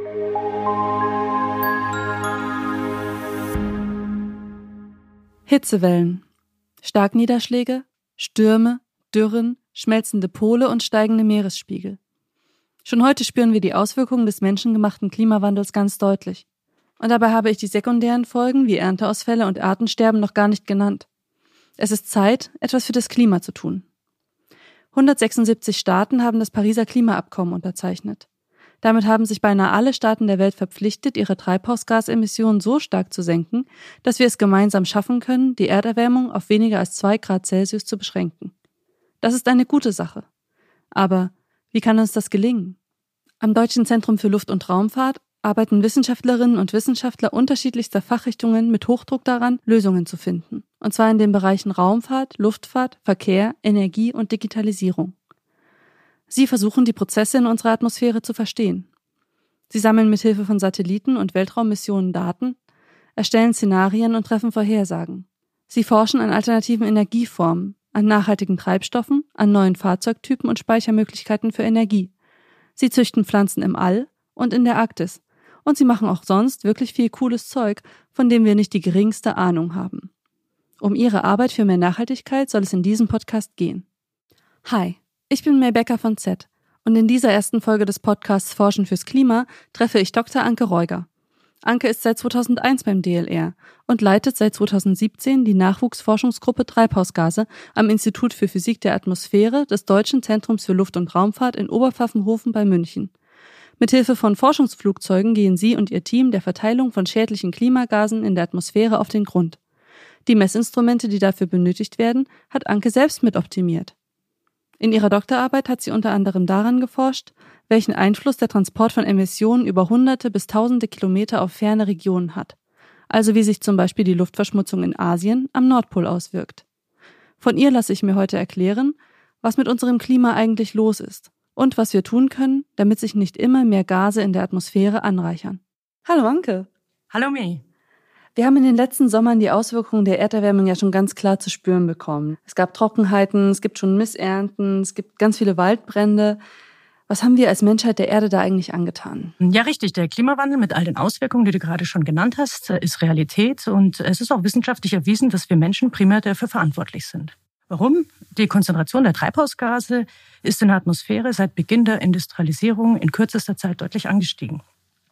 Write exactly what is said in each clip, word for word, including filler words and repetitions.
Hitzewellen, Starkniederschläge, Stürme, Dürren, schmelzende Pole und steigende Meeresspiegel. Schon heute spüren wir die Auswirkungen des menschengemachten Klimawandels ganz deutlich. Und dabei habe ich die sekundären Folgen wie Ernteausfälle und Artensterben noch gar nicht genannt. Es ist Zeit, etwas für das Klima zu tun. hundertsechsundsiebzig Staaten haben das Pariser Klimaabkommen unterzeichnet. Damit haben sich beinahe alle Staaten der Welt verpflichtet, ihre Treibhausgasemissionen so stark zu senken, dass wir es gemeinsam schaffen können, die Erderwärmung auf weniger als zwei Grad Celsius zu beschränken. Das ist eine gute Sache. Aber wie kann uns das gelingen? Am Deutschen Zentrum für Luft- und Raumfahrt arbeiten Wissenschaftlerinnen und Wissenschaftler unterschiedlichster Fachrichtungen mit Hochdruck daran, Lösungen zu finden. Und zwar in den Bereichen Raumfahrt, Luftfahrt, Verkehr, Energie und Digitalisierung. Sie versuchen, die Prozesse in unserer Atmosphäre zu verstehen. Sie sammeln mithilfe von Satelliten und Weltraummissionen Daten, erstellen Szenarien und treffen Vorhersagen. Sie forschen an alternativen Energieformen, an nachhaltigen Treibstoffen, an neuen Fahrzeugtypen und Speichermöglichkeiten für Energie. Sie züchten Pflanzen im All und in der Arktis. Und sie machen auch sonst wirklich viel cooles Zeug, von dem wir nicht die geringste Ahnung haben. Um ihre Arbeit für mehr Nachhaltigkeit soll es in diesem Podcast gehen. Hi, ich bin May Becker von Z und in dieser ersten Folge des Podcasts Forschen fürs Klima treffe ich Doktor Anke Reuger. Anke ist seit zweitausendeins beim D L R und leitet seit zweitausendsiebzehn die Nachwuchsforschungsgruppe Treibhausgase am Institut für Physik der Atmosphäre des Deutschen Zentrums für Luft- und Raumfahrt in Oberpfaffenhofen bei München. Mithilfe von Forschungsflugzeugen gehen sie und ihr Team der Verteilung von schädlichen Klimagasen in der Atmosphäre auf den Grund. Die Messinstrumente, die dafür benötigt werden, hat Anke selbst mit optimiert. In ihrer Doktorarbeit hat sie unter anderem daran geforscht, welchen Einfluss der Transport von Emissionen über hunderte bis tausende Kilometer auf ferne Regionen hat. Also wie sich zum Beispiel die Luftverschmutzung in Asien am Nordpol auswirkt. Von ihr lasse ich mir heute erklären, was mit unserem Klima eigentlich los ist und was wir tun können, damit sich nicht immer mehr Gase in der Atmosphäre anreichern. Hallo Anke. Hallo May. Wir haben in den letzten Sommern die Auswirkungen der Erderwärmung ja schon ganz klar zu spüren bekommen. Es gab Trockenheiten, es gibt schon Missernten, es gibt ganz viele Waldbrände. Was haben wir als Menschheit der Erde da eigentlich angetan? Ja, richtig. Der Klimawandel mit all den Auswirkungen, die du gerade schon genannt hast, ist Realität. Und es ist auch wissenschaftlich erwiesen, dass wir Menschen primär dafür verantwortlich sind. Warum? Die Konzentration der Treibhausgase ist in der Atmosphäre seit Beginn der Industrialisierung in kürzester Zeit deutlich angestiegen.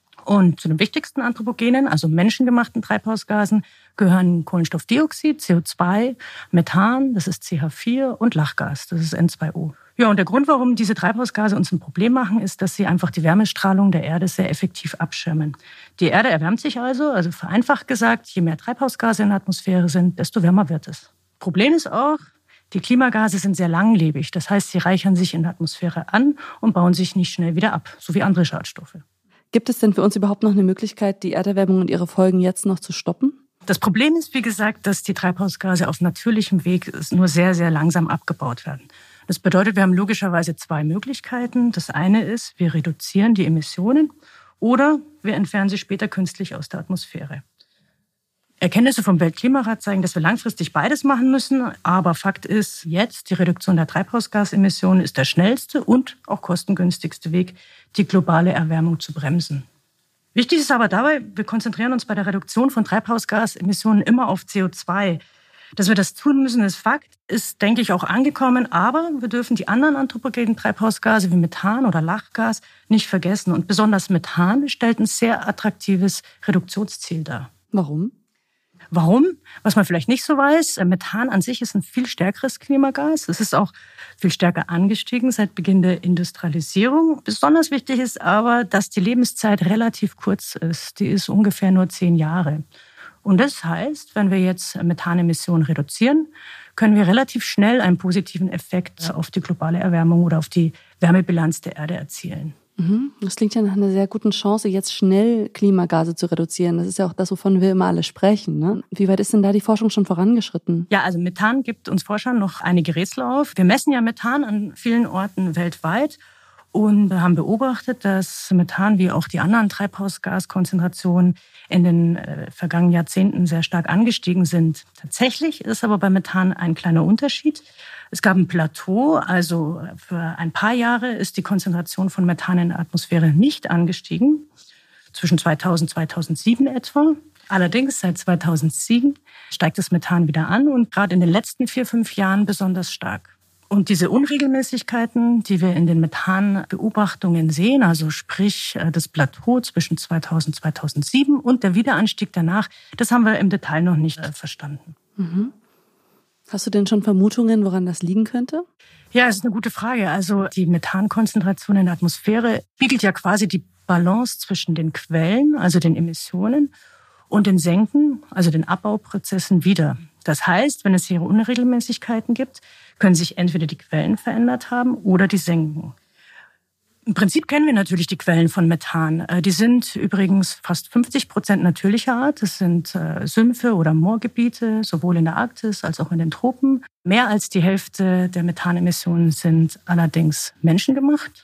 Und zu den wichtigsten Anthropogenen, also menschengemachten Treibhausgasen, gehören Kohlenstoffdioxid, C O zwei, Methan, das ist C H vier und Lachgas, das ist N zwei O. Ja, und der Grund, warum diese Treibhausgase uns ein Problem machen, ist, dass sie einfach die Wärmestrahlung der Erde sehr effektiv abschirmen. Die Erde erwärmt sich also, also vereinfacht gesagt, je mehr Treibhausgase in der Atmosphäre sind, desto wärmer wird es. Problem ist auch, die Klimagase sind sehr langlebig. Das heißt, sie reichern sich in der Atmosphäre an und bauen sich nicht schnell wieder ab, so wie andere Schadstoffe. Gibt es denn für uns überhaupt noch eine Möglichkeit, die Erderwärmung und ihre Folgen jetzt noch zu stoppen? Das Problem ist, wie gesagt, dass die Treibhausgase auf natürlichem Weg nur sehr, sehr langsam abgebaut werden. Das bedeutet, wir haben logischerweise zwei Möglichkeiten. Das eine ist, wir reduzieren die Emissionen oder wir entfernen sie später künstlich aus der Atmosphäre. Erkenntnisse vom Weltklimarat zeigen, dass wir langfristig beides machen müssen. Aber Fakt ist jetzt, die Reduktion der Treibhausgasemissionen ist der schnellste und auch kostengünstigste Weg, die globale Erwärmung zu bremsen. Wichtig ist aber dabei, wir konzentrieren uns bei der Reduktion von Treibhausgasemissionen immer auf C O zwei. Dass wir das tun müssen, ist Fakt, ist, denke ich, auch angekommen. Aber wir dürfen die anderen anthropogenen Treibhausgase wie Methan oder Lachgas nicht vergessen. Und besonders Methan stellt ein sehr attraktives Reduktionsziel dar. Warum? Warum? Was man vielleicht nicht so weiß, Methan an sich ist ein viel stärkeres Klimagas. Es ist auch viel stärker angestiegen seit Beginn der Industrialisierung. Besonders wichtig ist aber, dass die Lebenszeit relativ kurz ist. Die ist ungefähr nur zehn Jahre. Und das heißt, wenn wir jetzt Methanemissionen reduzieren, können wir relativ schnell einen positiven Effekt auf die globale Erwärmung oder auf die Wärmebilanz der Erde erzielen. Das klingt ja nach einer sehr guten Chance, jetzt schnell Klimagase zu reduzieren. Das ist ja auch das, wovon wir immer alle sprechen, ne? Wie weit ist denn da die Forschung schon vorangeschritten? Ja, also Methan gibt uns Forschern noch einige Rätsel auf. Wir messen ja Methan an vielen Orten weltweit und haben beobachtet, dass Methan wie auch die anderen Treibhausgaskonzentrationen in den äh, vergangenen Jahrzehnten sehr stark angestiegen sind. Tatsächlich ist aber bei Methan ein kleiner Unterschied. Es gab ein Plateau, also für ein paar Jahre ist die Konzentration von Methan in der Atmosphäre nicht angestiegen. zwischen zweitausend und zweitausendsieben etwa. Allerdings seit zweitausendsieben steigt das Methan wieder an und gerade in den letzten vier, fünf Jahren besonders stark. Und diese Unregelmäßigkeiten, die wir in den Methanbeobachtungen sehen, also sprich das Plateau zwischen zweitausend und zweitausendsieben und der Wiederanstieg danach, das haben wir im Detail noch nicht verstanden. Mhm. Hast du denn schon Vermutungen, woran das liegen könnte? Ja, das ist eine gute Frage. Also die Methankonzentration in der Atmosphäre spiegelt ja quasi die Balance zwischen den Quellen, also den Emissionen, und den Senken, also den Abbauprozessen wider. Das heißt, wenn es hier Unregelmäßigkeiten gibt, können sich entweder die Quellen verändert haben oder die Senken. Im Prinzip kennen wir natürlich die Quellen von Methan. Die sind übrigens fast fünfzig Prozent natürlicher Art. Das sind Sümpfe oder Moorgebiete, sowohl in der Arktis als auch in den Tropen. Mehr als die Hälfte der Methanemissionen sind allerdings menschengemacht.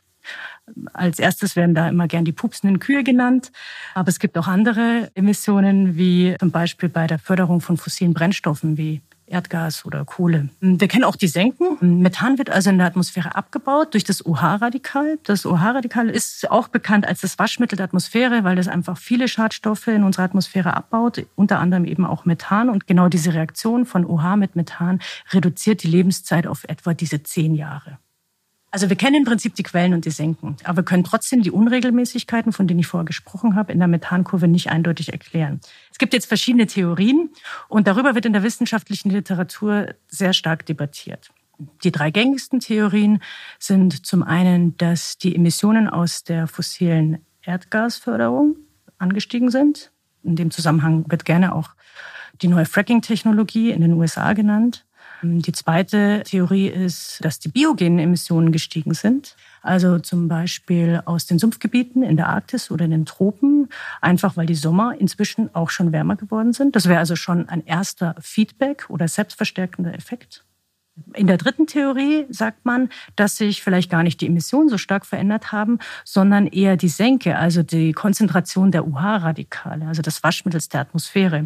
Als erstes werden da immer gern die pupsenden Kühe genannt. Aber es gibt auch andere Emissionen, wie zum Beispiel bei der Förderung von fossilen Brennstoffen wie Erdgas oder Kohle. Wir kennen auch die Senken. Methan wird also in der Atmosphäre abgebaut durch das O H-Radikal. Das O H-Radikal ist auch bekannt als das Waschmittel der Atmosphäre, weil das einfach viele Schadstoffe in unserer Atmosphäre abbaut, unter anderem eben auch Methan. Und genau diese Reaktion von O H mit Methan reduziert die Lebenszeit auf etwa diese zehn Jahre. Also wir kennen im Prinzip die Quellen und die Senken, aber wir können trotzdem die Unregelmäßigkeiten, von denen ich vorher gesprochen habe, in der Methankurve nicht eindeutig erklären. Es gibt jetzt verschiedene Theorien und darüber wird in der wissenschaftlichen Literatur sehr stark debattiert. Die drei gängigsten Theorien sind zum einen, dass die Emissionen aus der fossilen Erdgasförderung angestiegen sind. In dem Zusammenhang wird gerne auch die neue Fracking-Technologie in den U S A genannt. Die zweite Theorie ist, dass die biogenen Emissionen gestiegen sind. Also zum Beispiel aus den Sumpfgebieten in der Arktis oder in den Tropen, einfach weil die Sommer inzwischen auch schon wärmer geworden sind. Das wäre also schon ein erster Feedback oder selbstverstärkender Effekt. In der dritten Theorie sagt man, dass sich vielleicht gar nicht die Emissionen so stark verändert haben, sondern eher die Senke, also die Konzentration der O H-Radikale, also des Waschmittels der Atmosphäre.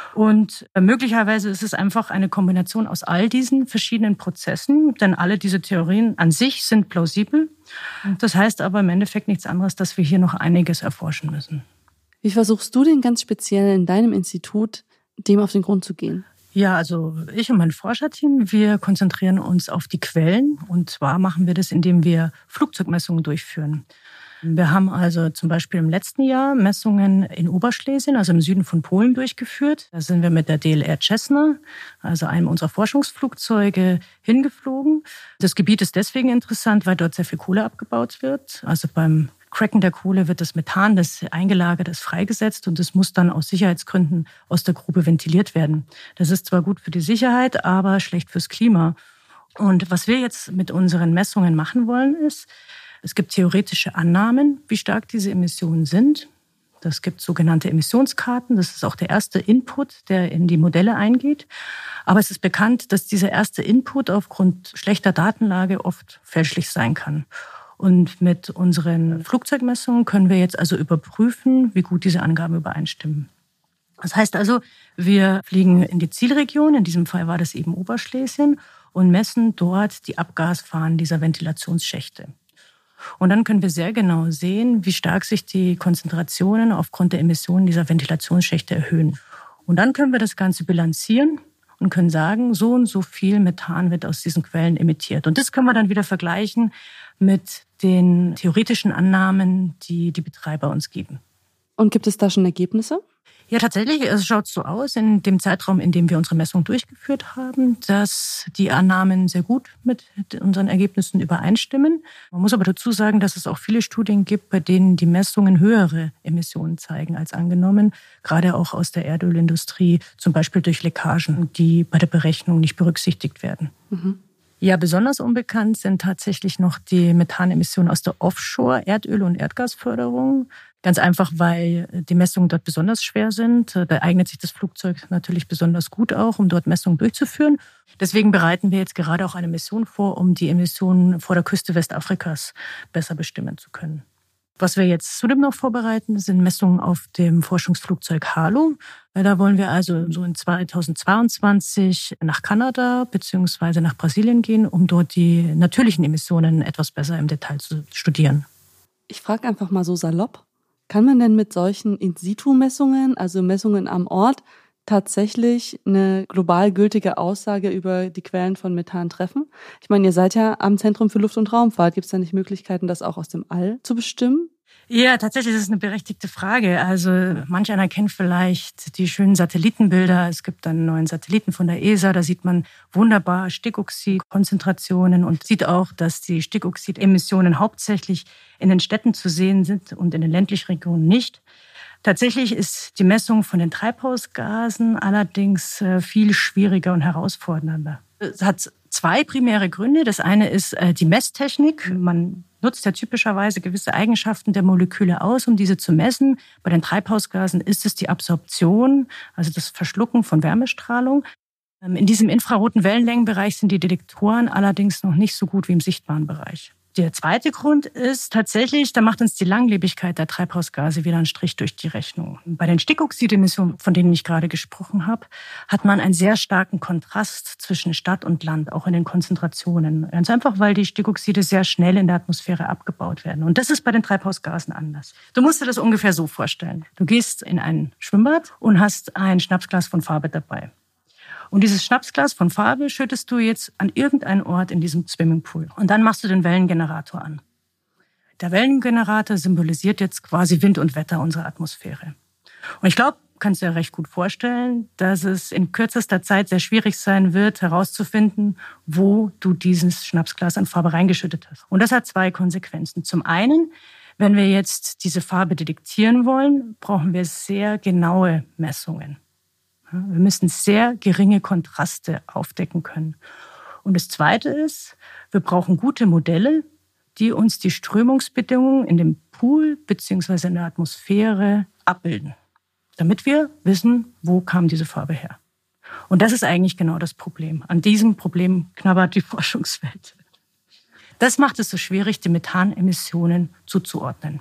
Und möglicherweise ist es einfach eine Kombination aus all diesen verschiedenen Prozessen, denn alle diese Theorien an sich sind plausibel. Das heißt aber im Endeffekt nichts anderes, dass wir hier noch einiges erforschen müssen. Wie versuchst du denn ganz speziell in deinem Institut, dem auf den Grund zu gehen? Ja, also ich und mein Forscherteam, wir konzentrieren uns auf die Quellen. Und zwar machen wir das, indem wir Flugzeugmessungen durchführen. Wir haben also zum Beispiel im letzten Jahr Messungen in Oberschlesien, also im Süden von Polen, durchgeführt. Da sind wir mit der D L R Cessna, also einem unserer Forschungsflugzeuge, hingeflogen. Das Gebiet ist deswegen interessant, weil dort sehr viel Kohle abgebaut wird. Also beim Cracken der Kohle wird das Methan, das eingelagert ist, freigesetzt und es muss dann aus Sicherheitsgründen aus der Grube ventiliert werden. Das ist zwar gut für die Sicherheit, aber schlecht fürs Klima. Und was wir jetzt mit unseren Messungen machen wollen, ist, es gibt theoretische Annahmen, wie stark diese Emissionen sind. Es gibt sogenannte Emissionskarten. Das ist auch der erste Input, der in die Modelle eingeht. Aber es ist bekannt, dass dieser erste Input aufgrund schlechter Datenlage oft fälschlich sein kann. Und mit unseren Flugzeugmessungen können wir jetzt also überprüfen, wie gut diese Angaben übereinstimmen. Das heißt also, wir fliegen in die Zielregion, in diesem Fall war das eben Oberschlesien, und messen dort die Abgasfahnen dieser Ventilationsschächte. Und dann können wir sehr genau sehen, wie stark sich die Konzentrationen aufgrund der Emissionen dieser Ventilationsschächte erhöhen. Und dann können wir das Ganze bilanzieren und können sagen, so und so viel Methan wird aus diesen Quellen emittiert. Und das können wir dann wieder vergleichen mit den theoretischen Annahmen, die die Betreiber uns geben. Und gibt es da schon Ergebnisse? Ja, tatsächlich, es schaut so aus, in dem Zeitraum, in dem wir unsere Messung durchgeführt haben, dass die Annahmen sehr gut mit unseren Ergebnissen übereinstimmen. Man muss aber dazu sagen, dass es auch viele Studien gibt, bei denen die Messungen höhere Emissionen zeigen als angenommen, gerade auch aus der Erdölindustrie, zum Beispiel durch Leckagen, die bei der Berechnung nicht berücksichtigt werden. Mhm. Ja, besonders unbekannt sind tatsächlich noch die Methanemissionen aus der Offshore-Erdöl- und Erdgasförderung. Ganz einfach, weil die Messungen dort besonders schwer sind. Da eignet sich das Flugzeug natürlich besonders gut auch, um dort Messungen durchzuführen. Deswegen bereiten wir jetzt gerade auch eine Mission vor, um die Emissionen vor der Küste Westafrikas besser bestimmen zu können. Was wir jetzt zudem noch vorbereiten, sind Messungen auf dem Forschungsflugzeug HALO. Da wollen wir also so in zweitausendzweiundzwanzig nach Kanada bzw. nach Brasilien gehen, um dort die natürlichen Emissionen etwas besser im Detail zu studieren. Ich frage einfach mal so salopp, Kann man denn mit solchen In-situ-Messungen, also Messungen am Ort, tatsächlich eine global gültige Aussage über die Quellen von Methan treffen? Ich meine, ihr seid ja am Zentrum für Luft- und Raumfahrt. Gibt es da nicht Möglichkeiten, das auch aus dem All zu bestimmen? Ja, tatsächlich ist es eine berechtigte Frage. Also manch einer kennt vielleicht die schönen Satellitenbilder. Es gibt einen neuen Satelliten von der E S A, da sieht man wunderbar Stickoxidkonzentrationen und sieht auch, dass die Stickoxidemissionen hauptsächlich in den Städten zu sehen sind und in den ländlichen Regionen nicht. Tatsächlich ist die Messung von den Treibhausgasen allerdings viel schwieriger und herausfordernder. Es hat zwei primäre Gründe. Das eine ist die Messtechnik. Man nutzt ja typischerweise gewisse Eigenschaften der Moleküle aus, um diese zu messen. Bei den Treibhausgasen ist es die Absorption, also das Verschlucken von Wärmestrahlung. In diesem infraroten Wellenlängenbereich sind die Detektoren allerdings noch nicht so gut wie im sichtbaren Bereich. Der zweite Grund ist tatsächlich, da macht uns die Langlebigkeit der Treibhausgase wieder einen Strich durch die Rechnung. Bei den Stickoxidemissionen, von denen ich gerade gesprochen habe, hat man einen sehr starken Kontrast zwischen Stadt und Land, auch in den Konzentrationen. Ganz einfach, weil die Stickoxide sehr schnell in der Atmosphäre abgebaut werden. Und das ist bei den Treibhausgasen anders. Du musst dir das ungefähr so vorstellen. Du gehst in ein Schwimmbad und hast ein Schnapsglas von Farbe dabei. Und dieses Schnapsglas von Farbe schüttest du jetzt an irgendeinen Ort in diesem Swimmingpool. Und dann machst du den Wellengenerator an. Der Wellengenerator symbolisiert jetzt quasi Wind und Wetter unserer Atmosphäre. Und ich glaube, kannst du dir recht gut vorstellen, dass es in kürzester Zeit sehr schwierig sein wird, herauszufinden, wo du dieses Schnapsglas an Farbe reingeschüttet hast. Und das hat zwei Konsequenzen. Zum einen, wenn wir jetzt diese Farbe detektieren wollen, brauchen wir sehr genaue Messungen. Wir müssen sehr geringe Kontraste aufdecken können. Und das Zweite ist, wir brauchen gute Modelle, die uns die Strömungsbedingungen in dem Pool bzw. in der Atmosphäre abbilden, damit wir wissen, wo kam diese Farbe her. Und das ist eigentlich genau das Problem. An diesem Problem knabbert die Forschungswelt. Das macht es so schwierig, die Methanemissionen zuzuordnen.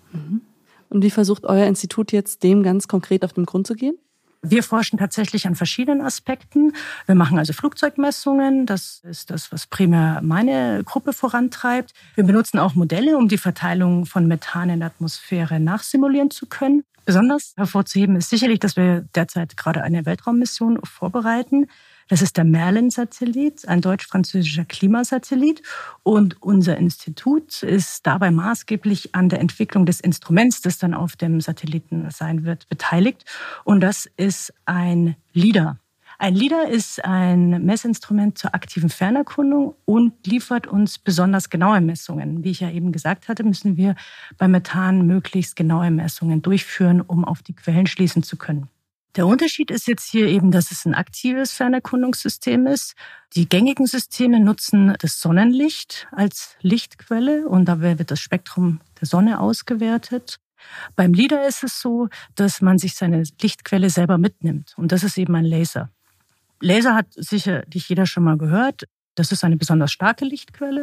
Und wie versucht euer Institut jetzt, dem ganz konkret auf den Grund zu gehen? Wir forschen tatsächlich an verschiedenen Aspekten. Wir machen also Flugzeugmessungen. Das ist das, was primär meine Gruppe vorantreibt. Wir benutzen auch Modelle, um die Verteilung von Methan in der Atmosphäre nachsimulieren zu können. Besonders hervorzuheben ist sicherlich, dass wir derzeit gerade eine Weltraummission vorbereiten. Das ist der Merlin-Satellit, ein deutsch-französischer Klimasatellit. Und unser Institut ist dabei maßgeblich an der Entwicklung des Instruments, das dann auf dem Satelliten sein wird, beteiligt. Und das ist ein LIDAR. Ein LIDAR ist ein Messinstrument zur aktiven Fernerkundung und liefert uns besonders genaue Messungen. Wie ich ja eben gesagt hatte, müssen wir bei Methan möglichst genaue Messungen durchführen, um auf die Quellen schließen zu können. Der Unterschied ist jetzt hier eben, dass es ein aktives Fernerkundungssystem ist. Die gängigen Systeme nutzen das Sonnenlicht als Lichtquelle und dabei wird das Spektrum der Sonne ausgewertet. Beim LIDAR ist es so, dass man sich seine Lichtquelle selber mitnimmt und das ist eben ein Laser. Laser hat sicherlich jeder schon mal gehört. Das ist eine besonders starke Lichtquelle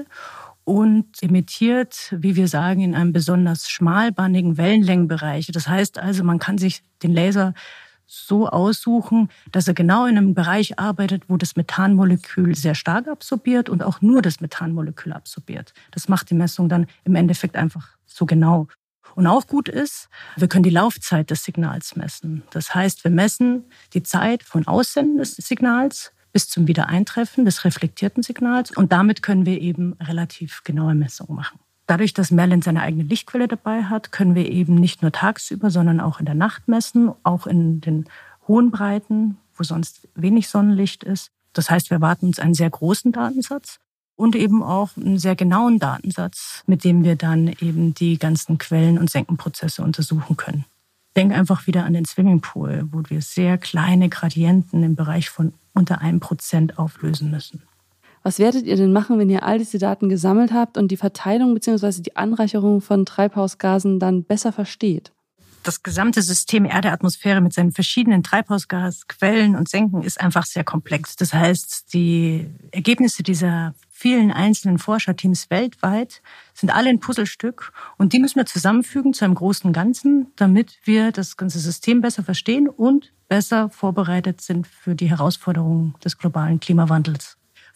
und emittiert, wie wir sagen, in einem besonders schmalbandigen Wellenlängenbereich. Das heißt also, man kann sich den Laser so aussuchen, dass er genau in einem Bereich arbeitet, wo das Methanmolekül sehr stark absorbiert und auch nur das Methanmolekül absorbiert. Das macht die Messung dann im Endeffekt einfach so genau. Und auch gut ist, wir können die Laufzeit des Signals messen. Das heißt, wir messen die Zeit von Aussenden des Signals bis zum Wiedereintreffen des reflektierten Signals und damit können wir eben relativ genaue Messungen machen. Dadurch, dass Merlin seine eigene Lichtquelle dabei hat, können wir eben nicht nur tagsüber, sondern auch in der Nacht messen, auch in den hohen Breiten, wo sonst wenig Sonnenlicht ist. Das heißt, wir erwarten uns einen sehr großen Datensatz und eben auch einen sehr genauen Datensatz, mit dem wir dann eben die ganzen Quellen- und Senkenprozesse untersuchen können. Denk einfach wieder an den Swimmingpool, wo wir sehr kleine Gradienten im Bereich von unter einem Prozent auflösen müssen. Was werdet ihr denn machen, wenn ihr all diese Daten gesammelt habt und die Verteilung bzw. die Anreicherung von Treibhausgasen dann besser versteht? Das gesamte System Erdatmosphäre mit seinen verschiedenen Treibhausgasquellen und Senken ist einfach sehr komplex. Das heißt, die Ergebnisse dieser vielen einzelnen Forscherteams weltweit sind alle ein Puzzlestück und die müssen wir zusammenfügen zu einem großen Ganzen, damit wir das ganze System besser verstehen und besser vorbereitet sind für die Herausforderungen des globalen Klimawandels.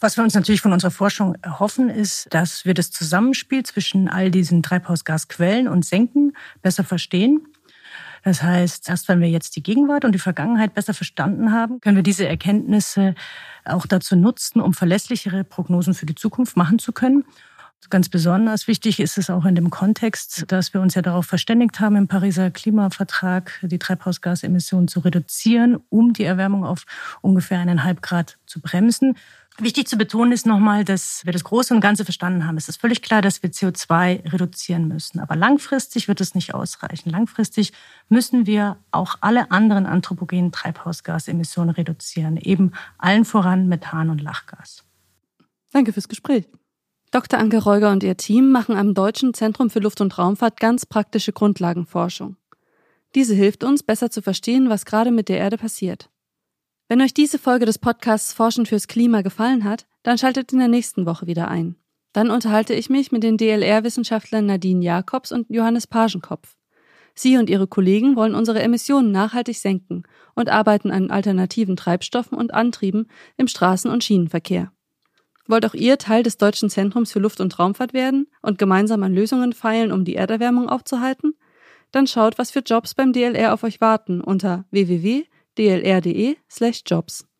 Was wir uns natürlich von unserer Forschung erhoffen, ist, dass wir das Zusammenspiel zwischen all diesen Treibhausgasquellen und Senken besser verstehen. Das heißt, erst wenn wir jetzt die Gegenwart und die Vergangenheit besser verstanden haben, können wir diese Erkenntnisse auch dazu nutzen, um verlässlichere Prognosen für die Zukunft machen zu können. Ganz besonders wichtig ist es auch in dem Kontext, dass wir uns ja darauf verständigt haben, im Pariser Klimavertrag die Treibhausgasemissionen zu reduzieren, um die Erwärmung auf ungefähr eineinhalb Grad zu bremsen. Wichtig zu betonen ist nochmal, dass wir das Große und Ganze verstanden haben. Es ist völlig klar, dass wir C O zwei reduzieren müssen. Aber langfristig wird es nicht ausreichen. Langfristig müssen wir auch alle anderen anthropogenen Treibhausgasemissionen reduzieren. Eben allen voran Methan und Lachgas. Danke fürs Gespräch. Doktor Anke Reuger und ihr Team machen am Deutschen Zentrum für Luft- und Raumfahrt ganz praktische Grundlagenforschung. Diese hilft uns, besser zu verstehen, was gerade mit der Erde passiert. Wenn euch diese Folge des Podcasts Forschen fürs Klima gefallen hat, dann schaltet in der nächsten Woche wieder ein. Dann unterhalte ich mich mit den D L R-Wissenschaftlern Nadine Jacobs und Johannes Pagenkopf. Sie und ihre Kollegen wollen unsere Emissionen nachhaltig senken und arbeiten an alternativen Treibstoffen und Antrieben im Straßen- und Schienenverkehr. Wollt auch ihr Teil des Deutschen Zentrums für Luft- und Raumfahrt werden und gemeinsam an Lösungen feilen, um die Erderwärmung aufzuhalten? Dann schaut, was für Jobs beim D L R auf euch warten unter w w w punkt d l r punkt d e slash jobs.